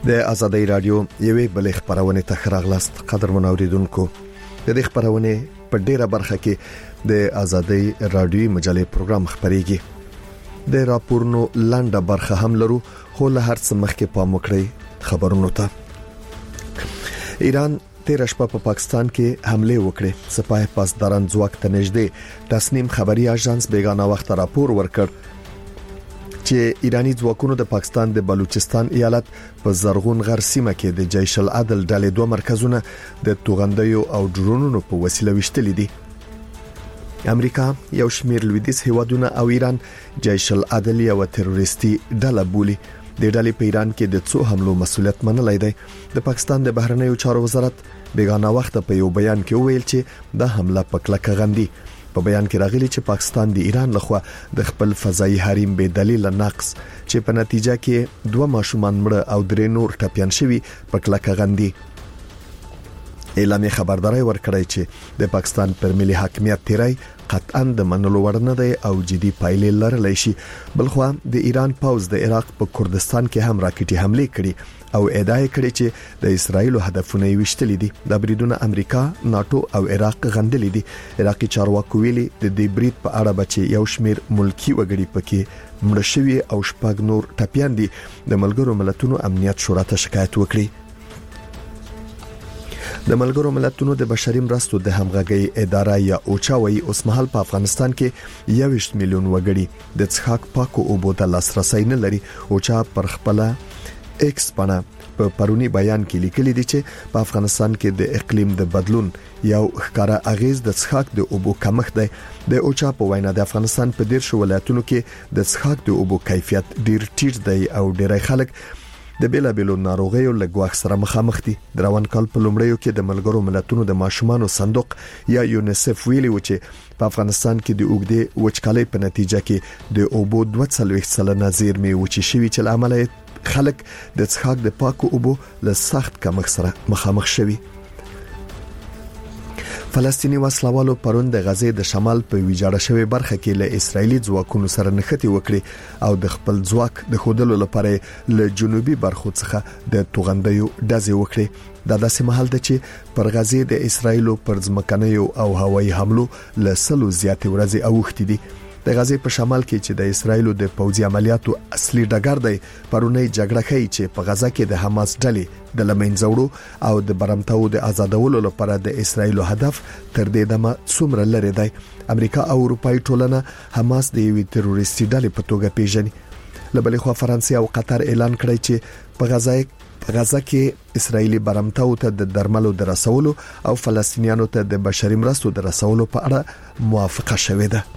د آزادۍ رادیو یوې بلې خبرونه ته خراغلاست قدرمن اوریدونکو د دې خبرونه په ډیره برخه کې د آزادۍ رادیو مجلې پروګرام خبريږي د راپورونو لاندې برخه هم لرو خو له هر څه مخکې پام وکړئ خبرونو ته ایران تیر شپه په پاکستان کې حمله وکړه سپاه پاسداران ځواک ته نږدې تصنیم خبري اژانس بیگانه وخت راپور ورکړ چې ایرانی ځواکونو د پاکستان د بلوچستان ایالت په زرغون غر سیمه کې د جیش العدل ډلې دوه مرکزونه د توغندیو او ډرونونو په وسیله وشتل دي امریکا یو شمېر لویدیځ هیوادونه او ایران جیش العدل یو تروریستي ډله بولي د ډلې په ایران کې د څو حملو مسؤلیت منلای دی د پاکستان د بهرنیو چارو وزارت بیگانه وخت په یو بیان کې ویل چې د حمله په کلکه غندي په بیان کې راغلي چې پاکستان د ایران لخوا د خپل فضایي حریم به دلیل نقص چې په نتیجه کې دوه ماشومان مړه او درې نور ټپيان شوي په کلکه غندي اعلامیه خبرداري ورکړی چې د پاکستان پر ملي حاکمیت تیری قطعاً د منلو وړ نه دی او جدي پایلې لرلی شي بلخو د ایران پاوز د عراق په کردستان کې هم راکټي حمله کړې او ادعا کړې چې د اسرایل هدفونه وشتلې دي د بریدونو امریکا ناتو او عراق غندلې دي عراقي چارواکو ویلي د دې برید په اړه بچي یو شمیر ملکی وګړي پکې مړ شوي او شپږ نور ټپيان دي د ملګرو ملتونو امنیت شورا ته شکایت وکړي د ملګرو ملتونو د بشري مرستو د همغږي اداره یا اوچا وی اوس مهال په افغانستان کې 21 میلیون وګړي د څښاک پاکو اوبو ته لاسرسي نه لري اوچا پر خپل ایکس باندې په پرونی بیان کې لیکلي دي چې په افغانستان کې د اقلیم د بدلون یو ښکارا اغیز د څښاک د اوبو کمښت دی د اوچا په وینا د افغانستان په ډیر شو ولایتونو کې د څښاک د اوبو کیفیت ډیر ټیټ دی او ډیری خلک د بیلابیلو ناروغیو له ګواښ سره مخامخ دي د روان کال په لومړیو کې د ملګرو ملتونو د ماشومانو صندوق یا یونیسف ویلي و چې په افغانستان کې د اوګدې وچکالۍ په نتیجه کې د اوبو 240 سلنه زیرمې وچې شوي چې عمل خلک د څښاک د پاکو اوبو له سخت کمښت سره مخامخ شوي فلسطینی وسلوالو پرون د غزې د شمال په ویجاړه شوی برخه کې له اسرایلی ځواکونو سره نښتې وکړي او د خپل ځواک د خودلو لپاره له جنوبي برخو څخه د توغندیو ډزې وکړي دا داسې مهال ده چې پر غزې د اسرایلو پر ځمکنیو او هوایي حملو له سلو زیاتې ورځې اوښتې دي د غزې په شمال کې چې د اسرایلو د پوځي عملیاتو اصلي ډګر دی پرونی جګړه کوي چې په غزه کې د حماس ډلې د لمنځوړو او د برمتاو د آزادولو لپاره د اسرایلو هدف تر دې دمه څومره لري دی امریکا او اروپאי ټولنه حماس د یوې تروریستي ډلې په توګه پیژني لبلې خو فرانسې او قطر اعلان کړی چې په غزه کې اسرایلی برمتاو ته د درملو د رسولو او فلسطینیانو ته د بشري مرستو د رسولو په اړه موافقه شوې ده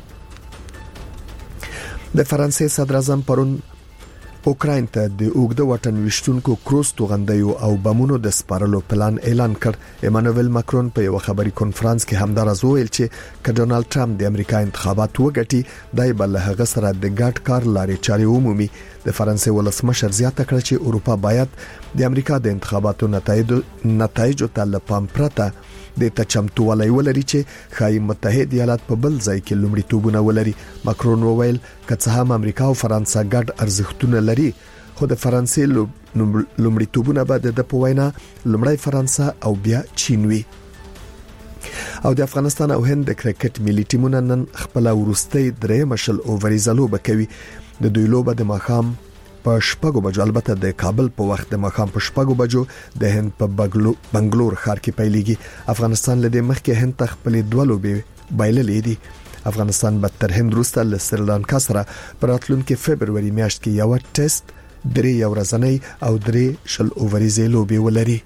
د فرانسې صدر اعظم پرون اوکراین ته د اوګده وطن وشتونکو کروز توغندیو او بمونو د سپارلو پلان اعلان کړ ایمانوئل ماکرون په یو خبري کانفرنس کې همدارز ویل چې کډونالد ټرمپ د امریکا انتخابات وګټي دای بل هغه سره د ګډ کار لارې چارې عمومي د فرانسې ولسمشر زیاته کړ چې اروپا باید د امریکا د انتخاباتو نتایج ته لپام پرته د تچمتوالي ولري چې خای متحد ایالات په بل ځای کې لومړیتوبونه ولري ماکرون وویل که هم امریکا او فرانسه ګډ ارزښتونه لري خو د فرانسې لومړیتوبونه به د پوینا لومړی فرانسه او بیا چین وي او د افغانستان او هند د کرکټ ملي ټیمونه نن خپل ورستۍ درې مشل اووري زلوبه کوي د دوی لوبه د ماخام په شپږو بجو البته د کابل په وخت د ماخام په شپږو بجو د هند په بنگلور ښار کې پیلېږي افغانستان لدې مخکې هند خپل دوه لوبې بایللې دي افغانستان به تر هند وروسته له سریلانکا سره په راتلونکي فبرवरी میاشت کې یو ټیسټ درې ورځنۍ او درې شل اووري لوبې ولري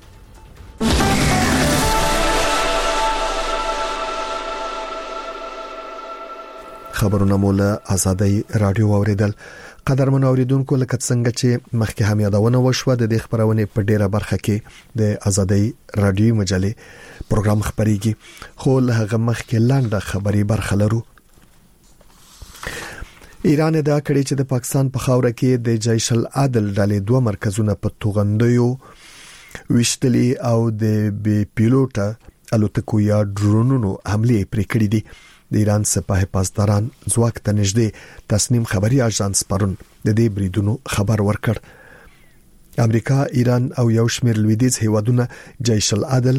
خبرونه مولا آزادۍ رادیو اوریدل قدرمن اوریدونکو لکه څنګه چې مخکې هم یادونه وشوه د خبرونه په ډیره برخه کې د آزادۍ رادیو مجلې پروګرام خبريږي خو له هغه مخکې لاندې خبري برخه لرو ایران دا کړی چې د پاکستان په خاوره کې د جیش العدل ډلې دوه مرکزونه په توغندیو وشتلي او د بي پیلوټه الوتکو یا ډرونونو حمله پرې کړې دي د ایران سپاه پاسداران ځواک ته نږدې تصنیم خبري اژانس پرون د دې بریدونو خبر ورکړ امریکا، ایران او یو شمېر لویدیځ هیوادونه جیش العدل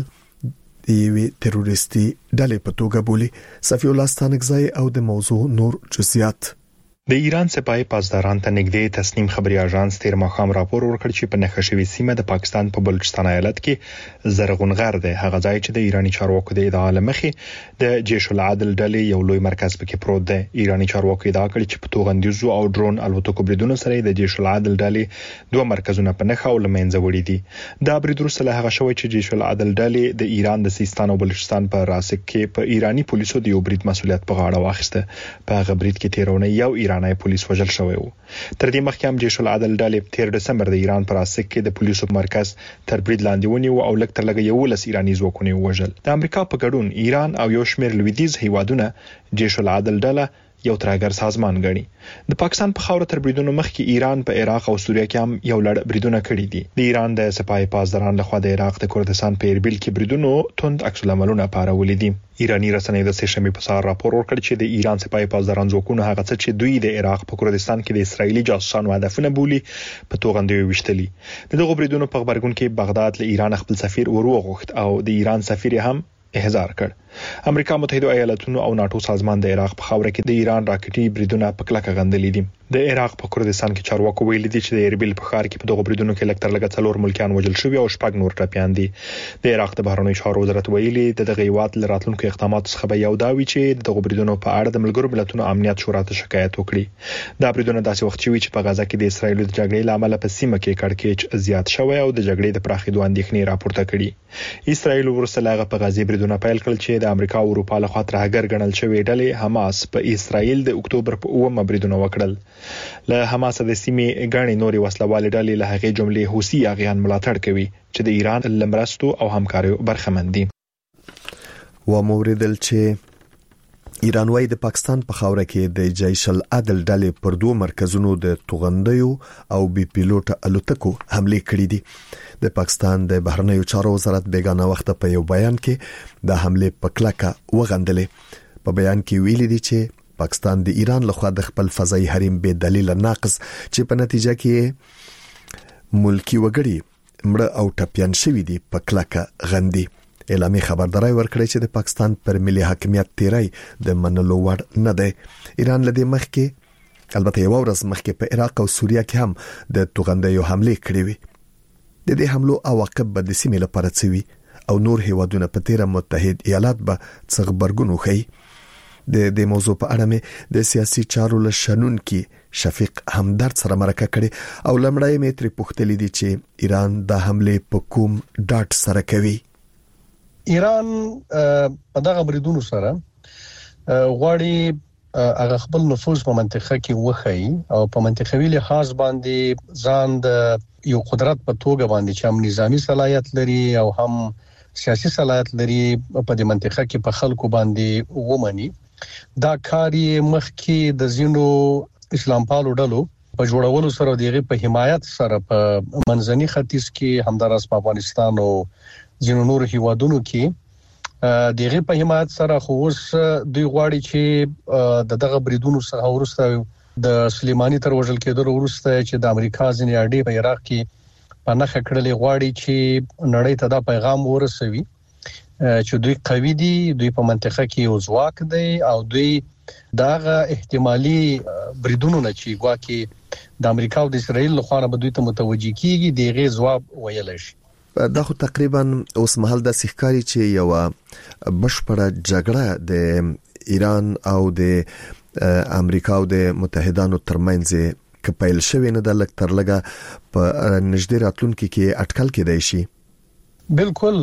دی تروریستي ډلې په توګه بولي. صفی الله ستانکزی او د موضوع نور جزئیات. د ایران سپاه پاسداران ته نږدې تسنیم خبري اژانس تیر ماښام راپور ورکړ چې په نښه شوې سیمه د پاکستان په بلوچستان ایالت کې زرغونغر دی، هغه ځای چې د ایرانی چارواکو د ادعا لمخې د جیش العدل ډلې یو لوی مرکز پکې پروت دی. ایرانی چارواکو ادعا کړې چې په توغندیزو او ډرون الوتکو بریدونو سره د جیش العدل ډلې دوه مرکزونه په نښه او لمنځه وړي دي. دا برید وروسته له هغه شوی چې جیش العدل ډلې د ایران د سیستان او بلوچستان په راسک کې په ایرانی پولیسو د یو برید مسؤلیت په غاړه واخیسته. په هغه برید کې تیرونه یو ایرانی پولیس وژل شوی وو. تر دې مخکې هم جیش العدل ډلې تیر دسمبر د ایران پر اساس کې د پولیسو مرکز تر برید لاندې ونیو او لږ تر لږه 11 ایرانی ځواکونه وژل. د امریکا په ګډون ایران او یو شمېر لویدیځ هیوادونه جیش العدل ډله یو ترهګر سازمان ګڼي. د پاکستان په خاوره تر بریدونو مخکې ایران په عراق او سوریه کې هم یو لړ بریدونه کړي دي. د ایران د سپاه پاسداران لخوا د عراق د کردستان په اربیل کې بریدونو توند عکس العملونه پارولې دي. ایرانی رسنۍ د سه شنبه په سهار راپور ورکړ چې د ایران سپاه پاسداران ځواکونه هغه څه چې دوی د عراق په کردستان کې د اسرایلی جاسوسانو هدفونه بولي په توغندیو وشتلي. دغه بریدونو په خبرګون کې بغداد له ایران خپل سفیر وروغوښت او د ایران سفیر هم احضار کړ. امریکا متحده ایالاتونو او ناتو سازمان د عراق په خاوره کې د ایران راکټي بریدونه په کلکه غندلې دي. د عراق په کردستان کې چارواکو ویلي دي چې د اربیل په ښار کې په دغه بریدونو کې لږ تر لږه 4 ملکیان وژل شوي او 6 نور ټپیان دي. د عراق د بهرنیو چارو وزارت ویلي د دغه هیواد له راتلونکو اقداماتو څخه به یو دا وي چې دغه بریدونو په اړه د ملګرو ملتونو امنیت شورا ته شکایت وکړي. دا بریدونه داسې وخت شوي چې په غزا کې د اسرایل د جګړې لامل په سیمه کې کړکېچ زیات شوی او د جګړې د پراخېدو اندېښنې راپورته کړي. اسرایل ورسره هغه په غزا بریدونه پیل کړل چې د امریکا او اروپا لخوا ترهګر ګڼل شوی ډلې حماس په اسرایل د اکتوبر په 9 بریدونه وکړل. له حماس د سیمې غاڼې نوري وسلوال ډلې له هغې جملې حوثي اغیان ملاتړ کوي چې د ایران لمرستو او همکاریو برخمن دي. و موردل چې ایران وايي د پاکستان په خاوره کې د جیش العدل ډلې پر دوه مرکزونو د توغندیو او بي پیلوټ الوتکو حمله کړې دي. د پاکستان د بهرنیو چارو وزارت بیگانه وخت په یو بیان کې د حمله په کلکه وغندلې. په بیان کې ویلي دي چې پاکستان د ایران لخوا د خپل فضایي حریم به دلیل ناقص چې په نتیجه کې ملکی وګړي مړه او ټپيان شوي دي په کلکه غندي. اعلامي خبرداري ورکړي چې د پاکستان پر ملي حاکمیت تیری د منلو وړ نه دی. ایران لدې مخکې البته یو ورځ مخکې په عراق او سوریه کې هم د توغندیو حمله کړې وي. د دې حملو عواقب به د سیمې لپاره څه وي او نور هیوادونه په تیر متحد ایالات به څه خبرګون وخی. د موضوع په اړه مې د سیاسي چارو له شنون کې شفیق همدرد سره مرکه کړي او لمړی مې ترې پوښتلې دي چې ایران د حمله په کوم ډاټ سره کوي. ایران په دغه بریدونو سره غواړي هغه خپل نفوذ په منطقه کې وخی او په منطقوي لحاظ باندې ځان د یو قدرت په توګه باندې چې هم نظامی صلاحیت لري او هم سیاسي صلاحیت لري په دې منطقه کې په خلکو باندې ومني. دا کاری مخکې د زینو اسلام پالو ډلو په جوړولو سره دغه په حمایت سره په منځني ختیځ کې همدارس په افغانستان او زینو نور هیوادونو کې دغه په حمایت سره خو اوس دوی غواړي چې دغه بریدونو څخه ورسته د سلیمانی تر وژل کېدو ورسته چې د امریکا ځینې اډې په عراق کې په نخښه کړلې غواړي چې نړۍ ته دا پیغام ورسوي چې دوی قوي دي، دوی په منطقه کې یو ځواک دی او دوی داغه احتمالي بریدونو نه چې ګواکې د امریکا او د اسرایل لخوا به دوی ته متوجي کیږي دغه ځواب ویل شي. دا خو تقریبا اوس مهال د سحکاري چې یو بشپړه جګړه د ایران او د امریکا او د متحدانو ترمنځ کپایل شوی نه د لک تر لګه په نږدې راتلونکو کې اټکل کېدای شي. بالکل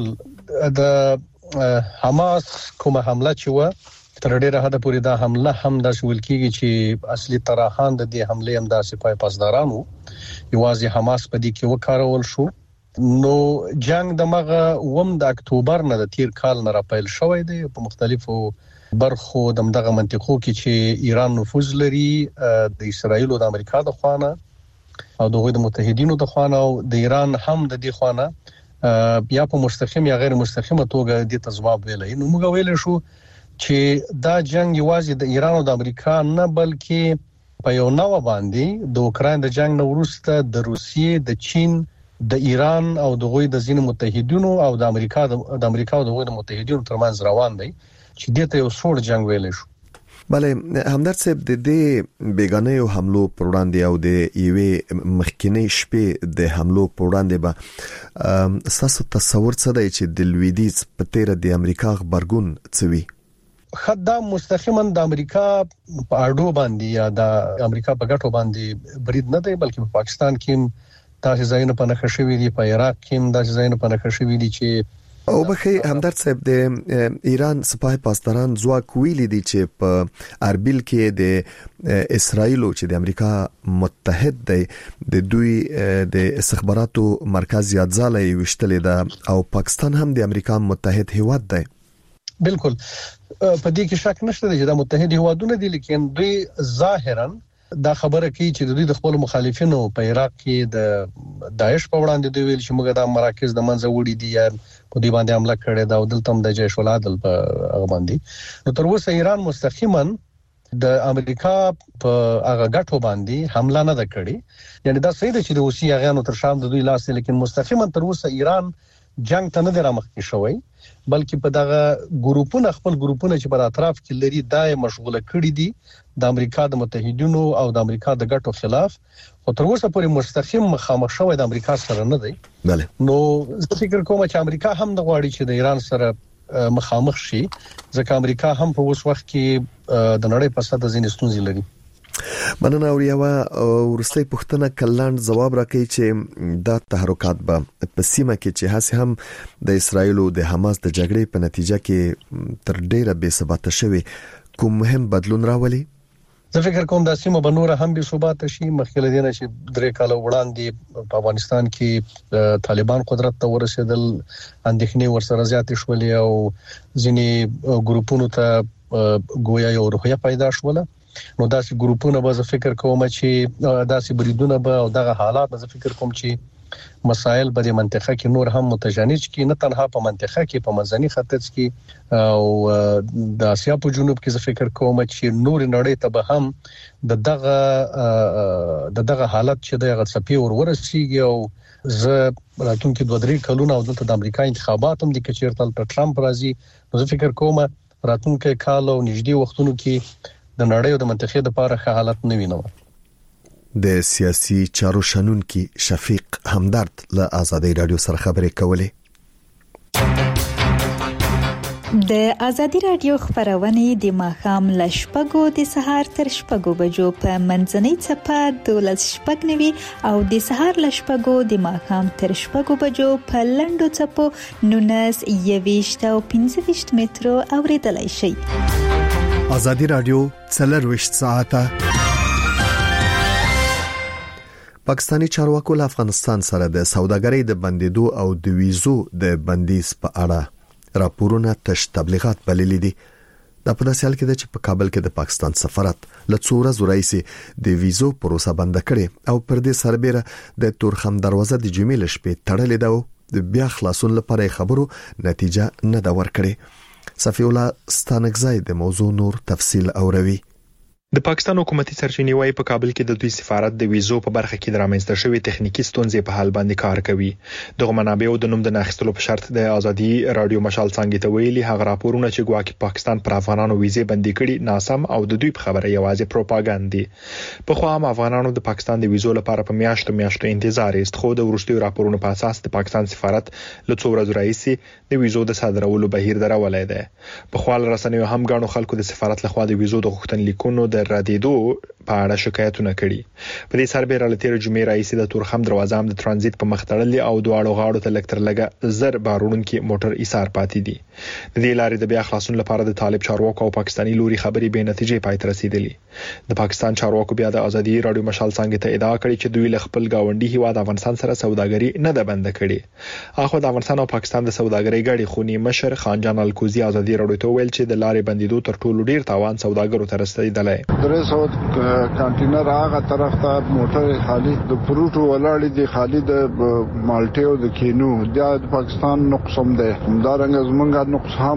د حماس کومه حمله چې و تر ډیره حد پورې دا حمله هم د شول کېږي چې اصلي طرحان د دې حمله هم د سپاه پاسدارانو یوازې حماس په دې کې وکارول شو. نو جنگ دغه وم د اکتوبر نه د تیر کال نه راپیل شوی دی په مختلفو برخو دغه منطقو کې چې ایران نفوذ لري د اسرایل او د امریکا د خوانه او د متحدینو د خوانه او د ایران هم د دې خوانه بیا په مستقیم یا غیر مستقیمه توګه د تجواب ویلې. نو موږ ویل شو چې دا جنگ یوازې د ایران او د امریکا نه بلکې په یو نوو باندې د اوکرين د جنگ نه وروسته د روسیې، د چین د ایران او د غوی د ځینو متحدینو او د امریکا او د غوی د متحدینو ترمنځ روان دی چې دته یو سوړ جنگ ویل شو. بله همدرد صاحب د دې بیگانه حملو پر وړاندې او د یوې مخکینی شپې د حملو پر وړاندې به تاسو تصور څه دی چې د لویدیځ په تیر د امریکا خبرګون څوي؟ خدای مستقیما د امریکا په اړو باندې یا د امریکا په ګټو باندې برید نه دی، بلکې په پاکستان کې داسې ځایونه په نښه شوي دي، په عراق کې داسې ځایونه په نښه شوي دي چې او بخي همدرد صاحب د ایران سپاه پاسداران ځواک ویلي دي چې په اربیل کې د اسرایل چې د امریکا متحد دی د دوی د استخباراتو مرکز یادځاله وشتلې ده او پاکستان هم د امریکا متحد هیواد دی. بالکل په دې کې شک نشته چې د متحد هیوادونو دي، لیکن دوی ظاهرا دا خبره کوي چې د دوی د خپل مخالفینو په عراق کې د داعش په وړاندې دوی ویل چې موږ د مراکز د منځ وړي دي یا په دې باندې حمله کړې ده او دلته هم د جيش العدل په هغه باندې. نو تر اوسه ایران مستقیما د امریکا په هغه ګټو باندې حمله نه ده کړې، یعنی دا صحیح ده چې د اوسي هغانو تر شام د دوی لاس دی، لیکن مستقیما تر اوسه ایران جنگ ته نه درامخ شوی، بلکې په دغه ګروپونه خپل ګروپونه چې په اطراف کې لري دای مشغوله کړي دي د امریکا د متحدینو او د امریکا د ګټو خلاف، او تر اوسه پورې مستقیم مخامخ شوی د امریکا سره نه دی. بله نو زه فکر کوم چې امریکا هم د غواړي چې د ایران سره مخامخ شي، ځکه امریکا هم په اوس وخت کې د نړۍ په سطح ځینې ستونزې لري. مننه. او یو ورسته پښتنه کلاند جواب راکړي چې دا تحرکات به په سیمه کې چې هڅه هم د اسرایل او د حماس د جګړې په نتیجه کې تر ډیره بې ثبات شوي کوم مهم بدلون راولي؟ زه فکر کوم دا سیمه به نور هم بې ثبات شي. مخکې له دې نه چې 3 کال وړاندې په افغانستان کې طالبان قدرت ته ورسېدل، اندېښنې ورسره زیاتې شولې او ځینې ګروپونو ته گویا یو روحیه پیدا شوله. نو داسې ګروپونه به زه فکر کوم چې داسې بریدونه به او دغه حالات به زه فکر کوم چې مسائل به د منطقه کې نور هم متجانس کی، نه تنها په منطقه کې په منځني ختیځ کې او د اسیا په جنوب کې زه فکر کوم چې نور نړۍ ته به هم دغه حالت چې دغه څپې ورسیږي. او زه راتلونکي 2-3 کلونه او دلته د امریکا انتخابات هم د کچیرتل پر ټرمپ راځي، نو زه فکر کوم راتلونکي کال او نږدې وختونو کې د نړۍ او د منطقې لپاره ښه حالت نه وینم. د سیاسي چارو شنونکي شفیق همدرد له آزادۍ رادیو سره خبرې کولې. د آزادۍ رادیو خبرونه د ماښام له 6 د سهار تر 6 بجو په منځنۍ چپه 12:09 او د سهار له 6 د ماښام تر 6 بجو په لنډو چپو 19 او 15 مترو اوریدلای شئ. آزادی رادیو 24 ساعته. پاکستانی چارواکو له افغانستان سره د سوداګرۍ د بندیدو او د ویزو د بندیز په اړه راپورونه تش تبلیغات بللي دي. د پداسیال کې د په کابل کې د پاکستان سفارت له څو ورځې راځي د ویزو پروسه بند کړي او پر دې سربېره د تورخم دروازه د جمیل شپې تړلې ده، د بیا خلاصون لپاره خبرو نتیجه نه دا ورکړي. صفی الله ستانکزای د موضوع نور تفصیل اوروي. د پاکستان حکومتي سرچینې وايي په کابل کې د دوی سفارت د ویزو په برخه کې د رامنځته شوی تخنیکی ستونزې په حل باندې کار کوي. دغه منابع د نوم د ناخستلو په شرط د آزادي رادیو مشال څنګه ته ویلي هغه راپورونه چې ګواکې پاکستان پر افغانانو ویزې بندي کړي ناسم او د دوی په خبره یوازې پروپاګاندا دي. په خو هم افغانانو د پاکستان د ویزو لپاره په میاشتو انتظار است، خو د ورستیو راپورونو په اساس د پاکستان سفارت له څو ورځې راځي د ویزو د صادرولو بهیر درولای دی. په خپل رسنیو هم غاڼو خلکو د سفارت لخوا د ویزو د غوښتنلیکونو د ردیدو په اړه شکایتونه کړي. په دې سربېره له تیر جمعې راځي د تورخم دروازه هم د ترانزیت په مخ تړلې او دواړو غاړو ته لکتر لګه زر بارونکي موټر ایثار پاتې دي. د دې لارې د بیا خلاصون لپاره د طالب چارواکو او پاکستاني لوري خبرې به نتیجې پای ته رسیدلې. د پاکستان چارواکو بیا د آزادي رادیو مشال څنګه ته ادعا کړې چې دوی له خپل گاونډي هیواد افغانستان سره سوداګري نه ده بند کړې. اخو د افغانستان او پاکستان د سوداګرۍ غړي خونی مشر خانجان الکوزی آزادي رادیو ته ویل چې د لارې بندیدو تر ټولو ډیر تاوان سوداګرو ته رسیدلی. کانټینر هغه طرف ته موټر خالی د فروټو ولاړې دي، خالی د مالټې او د کینو د پاکستان نقص هم ده، همدارنګه زمونږه نقص هم